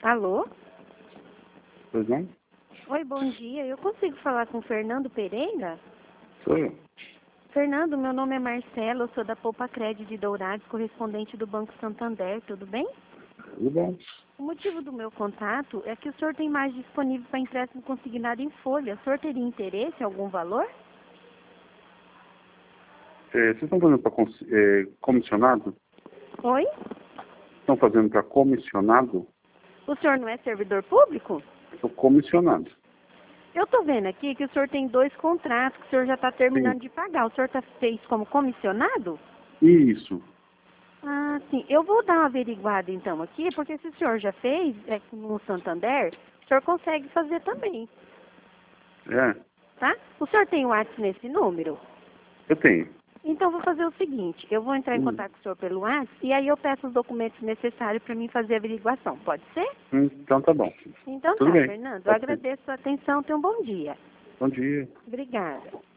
Alô? Pois não? Oi, bom dia. Eu consigo falar com o Fernando Pereira? Sou eu. Fernando, meu nome é Marcelo, eu sou da Poupa Crédito de Dourados, correspondente do Banco Santander, tudo bem? Tudo bom? O motivo do meu contato é que o senhor tem mais disponível para empréstimo consignado em folha. O senhor teria interesse em algum valor? Vocês estão fazendo para comissionado? Oi? Estão fazendo para comissionado? O senhor não é servidor público? Sou comissionado. Eu estou vendo aqui que o senhor tem 2 contratos que o senhor já está terminando Sim. de pagar. O senhor fez como comissionado? Isso. Ah, sim. Eu vou dar uma averiguada então aqui, porque se o senhor já fez no Santander, o senhor consegue fazer também, É, tá? O senhor tem o WhatsApp nesse número? eu tenho. Então vou fazer o seguinte, eu vou entrar em contato com o senhor pelo WhatsApp e aí eu peço os documentos necessários para mim fazer a averiguação. Pode ser? Então tá bom. Então Tudo tá, bem. Fernando. Eu Pode ser. agradeço a atenção. Tenha um bom dia. Bom dia. Obrigada.